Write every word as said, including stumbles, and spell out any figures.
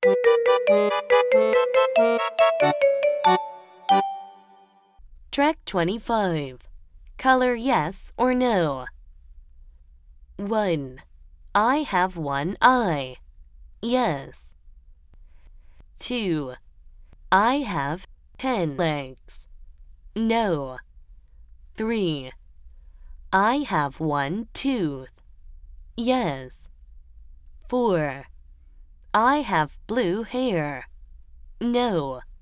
Track twenty-five. Color yes or no. one. I have one eye. Yes. two. I have ten legs. No. three. I have one tooth. Yes. four. I have blue hair. No.